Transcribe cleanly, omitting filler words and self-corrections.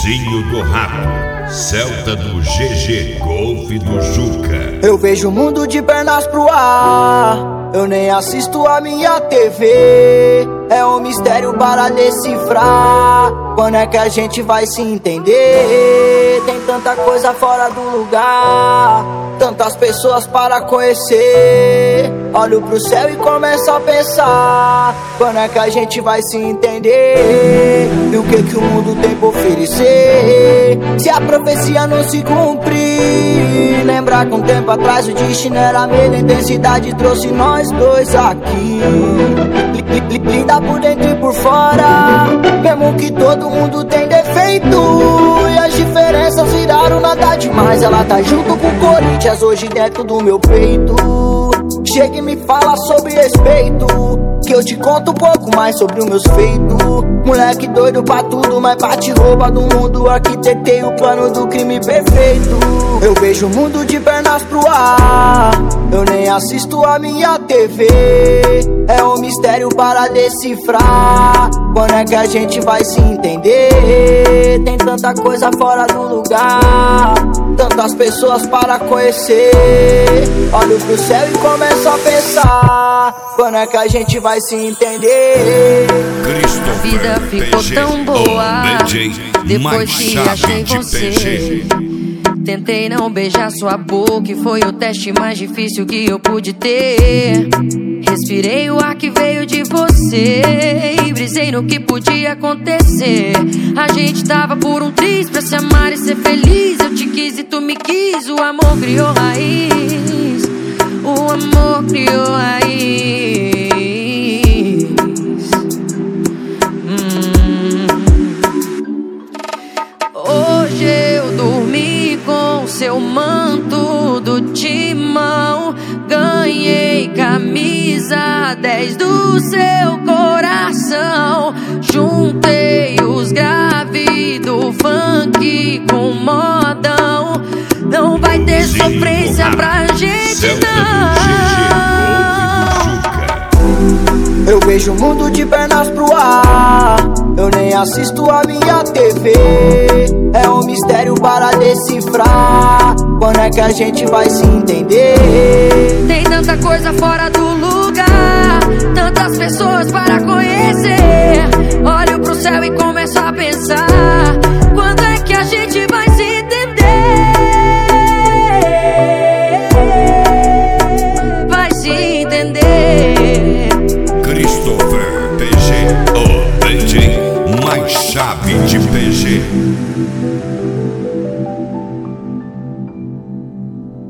Zinho do Rato, Celta do GG, Golf do Juca. Eu vejo o mundo de pernas pro ar, eu nem assisto a minha TV. É um mistério para decifrar, quando é que a gente vai se entender? Tem tanta coisa fora do lugar, tantas pessoas para conhecer. Olho pro céu e começo a pensar, quando é que a gente vai se entender? E o que o mundo tem pra oferecer, se a profecia não se cumprir? Lembrar que um tempo atrás o destino era medo, a intensidade trouxe nós dois aqui. Linda por dentro e por fora, mesmo que todo mundo tem defeito, e as diferenças viraram nada demais. Ela tá junto com o Corinthians hoje dentro do meu peito. Chega e me fala sobre respeito, que eu te conto um pouco mais sobre os meus feitos. Moleque doido pra tudo, mas bate rouba do mundo. Arquitetei o plano do crime perfeito. Eu vejo o mundo de pernas pro ar, eu nem assisto a minha TV. É um mistério para decifrar, quando é que a gente vai se entender? Tem tanta coisa fora do lugar, tantas pessoas para conhecer. Olho pro céu e começo a pensar, quando é que a gente vai se entender? A vida ficou tão boa depois que achei você. Tentei não beijar sua boca e foi o teste mais difícil que eu pude ter. Respirei o ar que veio de você e brisei no que podia acontecer. A gente tava por um triz pra se amar e ser feliz. Eu te quis e tu me quis, o amor criou raiz. O amor criou raiz. Hoje eu dormi com seu manto do timão, ganhei camisa 10 do seu coração. Juntei os graves do funk com modão. Não vai ter sofrência pra gente não. Eu vejo o mundo de pernas pro ar, eu nem assisto a minha TV. É um mistério para decifrar, quando é que a gente vai se entender? Tem tanta coisa fora do lugar, tantas pessoas para conhecer. Olho pro céu e começo a pensar,